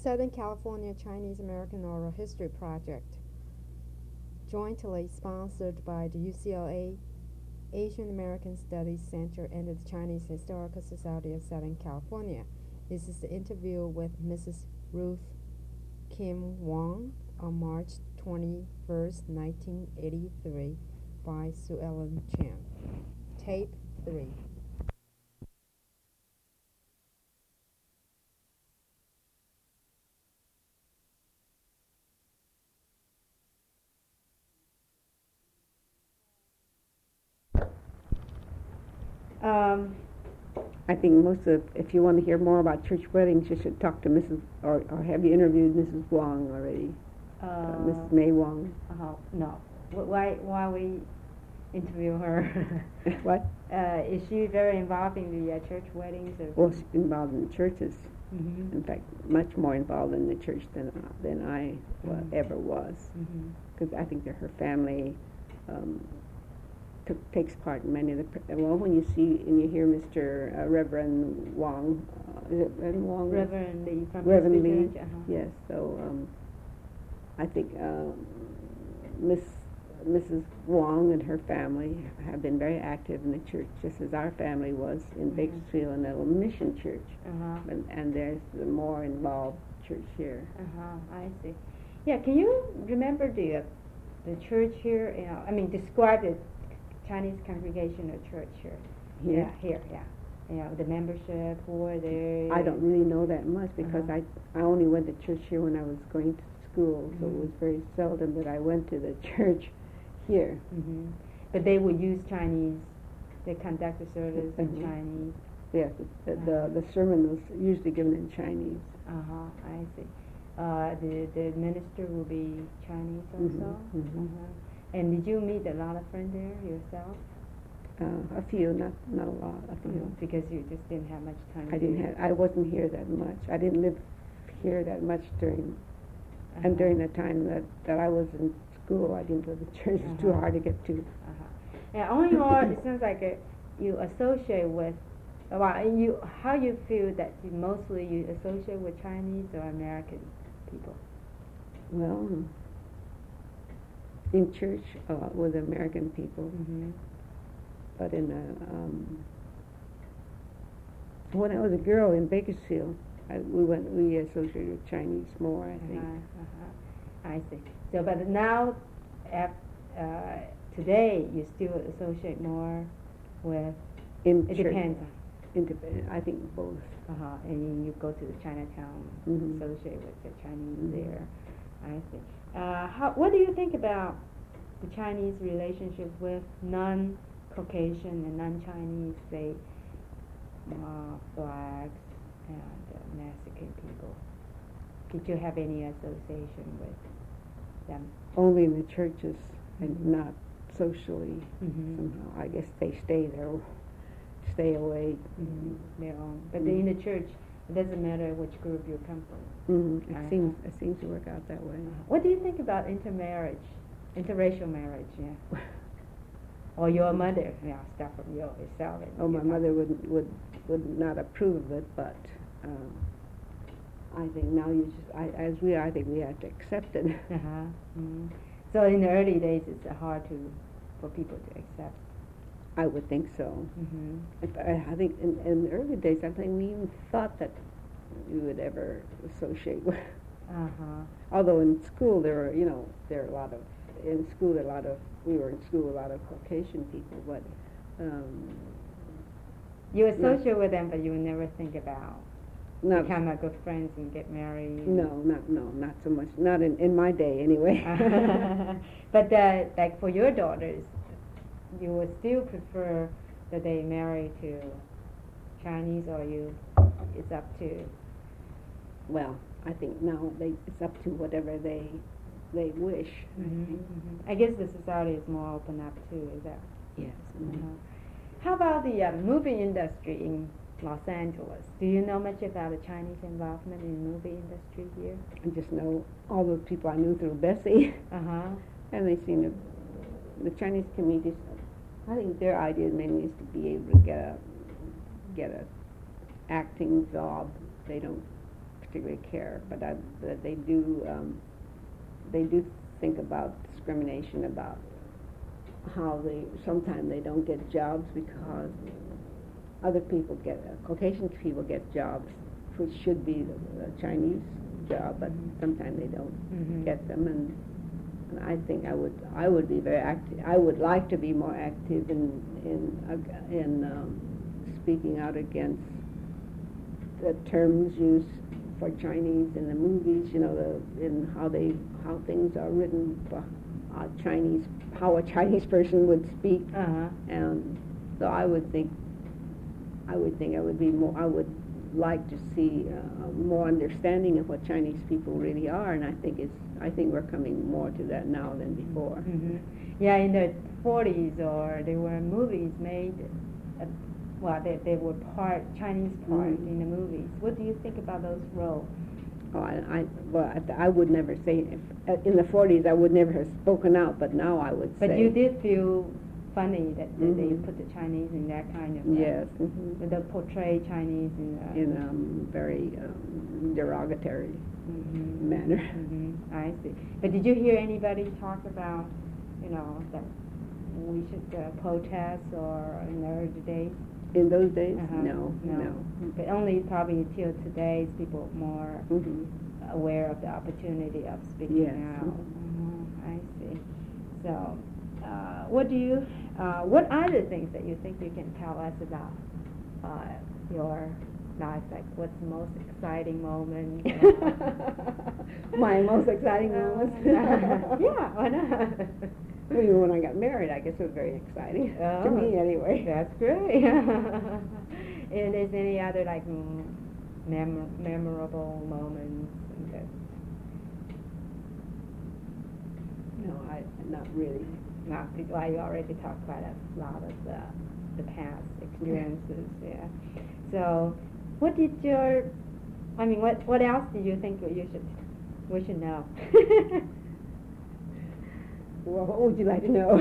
Southern California Chinese American Oral History Project, jointly sponsored by the UCLA Asian American Studies Center and the Chinese Historical Society of Southern California. This is the interview with Mrs. Ruth Kim Wong on March 21st, 1983 by Sue Ellen Chan. Tape 3. I think if you want to hear more about church weddings, you should talk to Mrs. or have you interviewed Mrs. Wong already? Mrs. May Wong. No. Why we interview her? What? Is she very involved in the church weddings? Well, she's involved in churches. Mm-hmm. In fact, much more involved in the church than I ever was. Because I think that her family takes part in many of the. Well, when you see and you hear Mr. Reverend Wong, is it Reverend Wong? Reverend Lee from Reverend Lee. Yes. So I think Mrs. Wong and her family have been very active in the church, just as our family was in Bakersfield, and a little mission church. And there's the more involved church here. I see. Yeah. Can you remember the church here? Describe the Chinese Congregational Church here. Here? Yeah, here. The membership, who were there? I don't really know that much because I only went to church here when I was going to school, so it was very seldom that I went to the church here. But they would use Chinese. They conduct the service in Chinese. Yes, the sermon was usually given in Chinese. I see. The minister will be Chinese also. And did you meet a lot of friends there yourself? A few, not a lot. A few. Because you just didn't have much time. I wasn't here that much. I didn't live here that much during the time that I was in school. I didn't go to church. It's too hard to get to. And only more, it sounds like you associate with. How you feel that mostly you associate with Chinese or American people? Well, in church with American people, but when I was a girl in Bakersfield, we associated with Chinese more, I think. I see. So, but now, today, you still associate more with. It depends. I think both. And you go to the Chinatown, associate with the Chinese there. I see. What do you think about the Chinese relationship with non-Caucasian and non-Chinese, say, blacks and Mexican people? Did you have any association with them? Only in the churches and not socially. Somehow, I guess they stay away. Their own. But in the church, it doesn't matter which group you come from. It seems to work out that way. What do you think about interracial marriage? Yeah. Or your mother? Yeah, stuff from yourself. My mother would not approve of it, but I think now I think we have to accept it. So in the early days, it's hard for people to accept. I would think so. I think in the early days, I think we even thought that we would ever associate with. Although in school we were in school with a lot of Caucasian people, but you associate with them, but you would never think about become good friends and get married. No, not so much. Not in my day, anyway. But like for your daughters, you would still prefer that they marry to Chinese, or it's up to. Well, I think now it's up to whatever they wish. I guess the society is more open up too. Is that? Yes. How about the movie industry in Los Angeles? Do you know much about the Chinese involvement in the movie industry here? I just know all those people I knew through Bessie. And they seem to, the Chinese comedians, I think their idea mainly is to be able to get a acting job. They don't particularly care, but that they do think about discrimination, about how sometimes they don't get jobs because other people Caucasian people get jobs, which should be the Chinese job, but sometimes they don't get them, and I think I would be very active. I would like to be more active in speaking out against the terms used for Chinese in the movies. In how things are written for Chinese, how a Chinese person would speak, and so I would think I would be more. I would like to see more understanding of what Chinese people really are, and I think we're coming more to that now than before. Yeah, in the 40s, there were movies made. They were Chinese part in the movies. What do you think about those roles? I would never say in the 40s. I would never have spoken out, but now I would say. But you did feel funny that they put the Chinese in that kind of yes, they portray Chinese in a very derogatory manner. I see. But did you hear anybody talk about, that we should protest or in the early days? In those days, no. But only probably until today's people more aware of the opportunity of speaking out. I see. So, what are the things that you think you can tell us about your life? Like, what's the most exciting moment? My most exciting moments? Yeah, why not? When I got married, I guess it was very exciting to me, anyway. That's great. And is any other memorable moments? No, not really. Not well. You already talked quite a lot of the past experiences. Yeah. So, what else did you think we should know? Well, what would you like to know?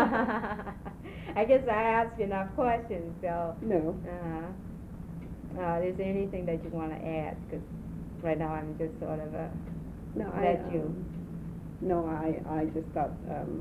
I guess I asked you enough questions, so. No. Is there anything that you want to add? Because right now I'm just sort of No, I just thought,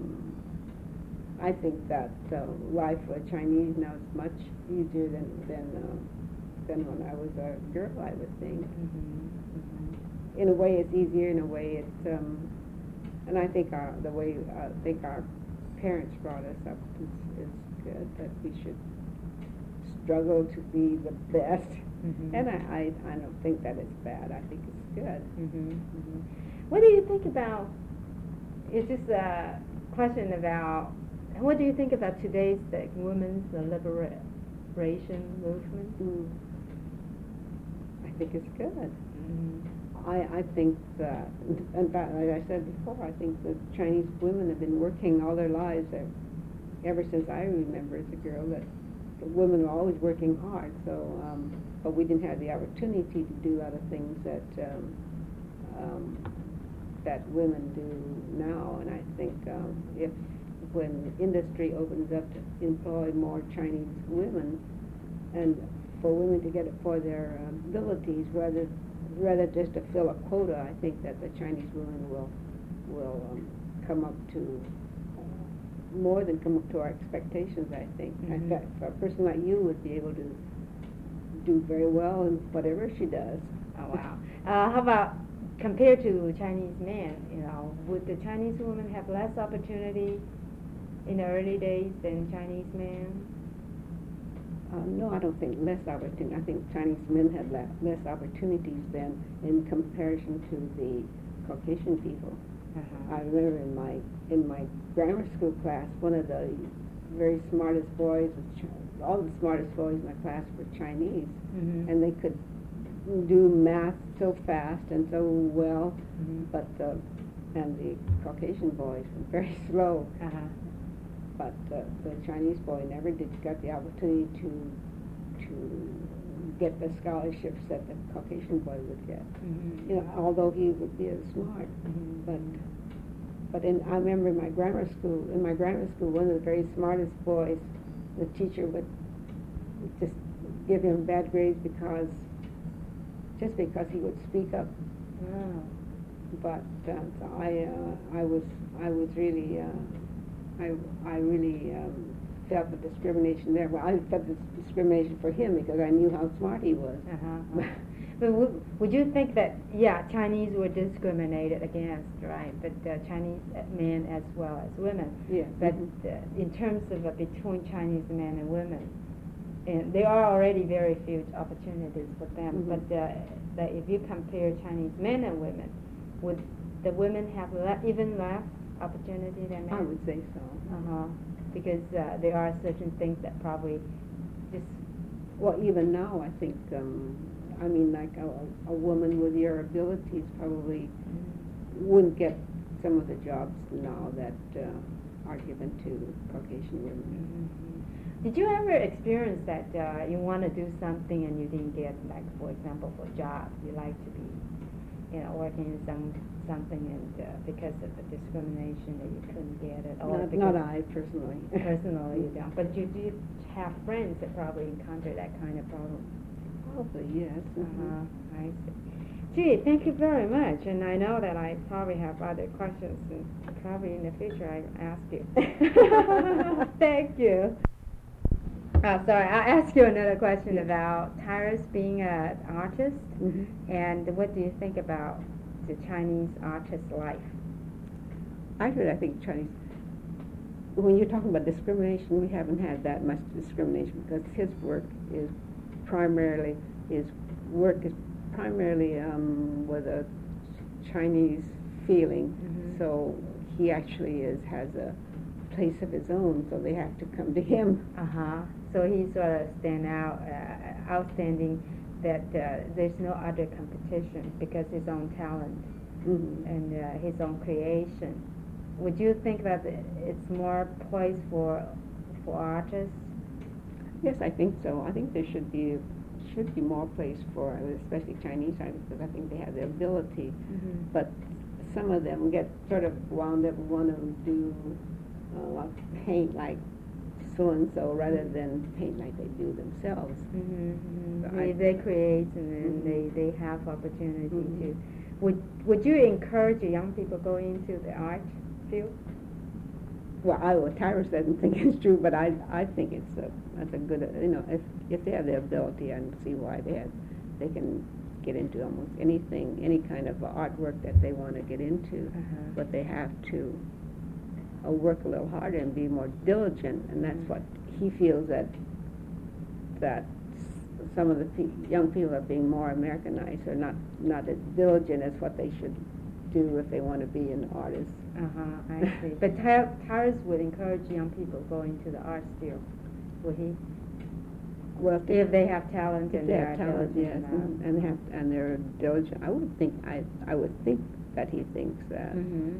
I think that life for Chinese now is much easier than when I was a girl, I would think. In a way it's easier, in a way it's, and I think our parents brought us up is good, that we should struggle to be the best. And I don't think that it's bad. I think it's good. What do you think about, it's just a question about, what do you think about today's women's liberation movement? I think it's good. I think that, in fact, like I said before, I think that Chinese women have been working all their lives, ever since I remember as a girl, that the women were always working hard. So, but we didn't have the opportunity to do a lot of things that that women do now. And I think when industry opens up to employ more Chinese women, and for women to get it for their abilities rather just to fill a quota, I think that the Chinese women will come up to more than come up to our expectations. I think. In fact, a person like you would be able to do very well in whatever she does. Oh wow! How about compared to Chinese men? Would the Chinese women have less opportunity in the early days than Chinese men? No, I don't think less opportunity. I think Chinese men had less opportunities than in comparison to the Caucasian people. I remember in my grammar school class, one of the very smartest boys, all the smartest boys in my class were Chinese, and they could do math so fast and so well, but and the Caucasian boys were very slow. But the Chinese boy never got the opportunity to get the scholarships that the Caucasian boy would get. Although he would be as smart. But I remember in my grammar school, one of the very smartest boys, the teacher would just give him bad grades because just because he would speak up. Oh. But I was really I really felt the discrimination there. Well, I felt the discrimination for him because I knew how smart he was. But would you think that, yeah, Chinese were discriminated against, right? But Chinese men as well as women. Yes. But in terms of between Chinese men and women, and there are already very few opportunities for them. Mm-hmm. But that if you compare Chinese men and women, would the women have even less opportunity than men? I would say so. Because there are certain things that probably just... Well, even now, I think, I mean, like a woman with your abilities probably wouldn't get some of the jobs now that are given to Caucasian women. Did you ever experience that you want to do something and you didn't get, like, for example, for a job, you like to be, working in something and because of the discrimination that you couldn't get it? Or Not I, personally. Personally, you don't. But do you have friends that probably encounter that kind of problem? Probably, yes. I see. Gee, thank you very much. And I know that I probably have other questions, and probably in the future I ask you. Thank you. Sorry, I'll ask you another question about Tyrus being an artist, and what do you think about the Chinese artist's life? Actually, I think Chinese, when you're talking about discrimination, we haven't had that much discrimination because his work is primarily with a Chinese feeling, so he actually has a place of his own, so they have to come to him. So he sort of outstanding that there's no other competition because his own talent and his own creation. Would you think that it's more place for artists? Yes, I think so. I think there should be more place for especially Chinese artists because I think they have the ability, but some of them get sort of wound up wanting to do paint like so and so rather than paint like they do themselves. So they create and then they have opportunity to. Would you encourage young people going into the art field? Well, Tyrus doesn't think it's true, but I think that's a good, if they have the ability, I don't see why they can get into almost anything, any kind of artwork that they want to get into, but they have to work a little harder and be more diligent, and that's what he feels that some of the young people are being more Americanized or not as diligent as what they should do if they want to be an artist. I see. But Tyrus would encourage young people going to the art field, would he? Well, if they have talent and they they're have talent, yes, and they're diligent. I would think that he thinks that.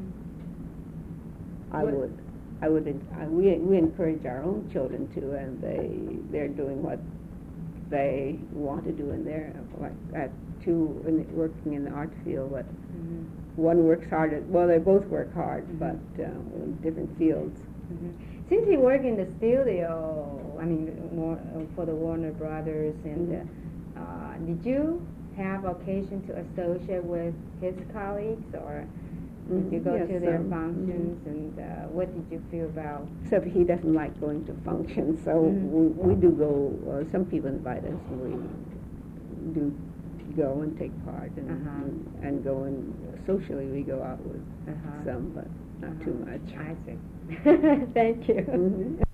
We encourage our own children to, and they're doing what they want to do in there. Like working in the art field, but one works hard they both work hard, but in different fields. Since you work in the studio, I mean, for the Warner Brothers, and did you have occasion to associate with his colleagues, or did you go to their functions, and what did you feel about? Except he doesn't like going to functions, so we do go. Some people invite us, and we do go and take part, and go and socially we go out with some, but not too much. I see. Thank you.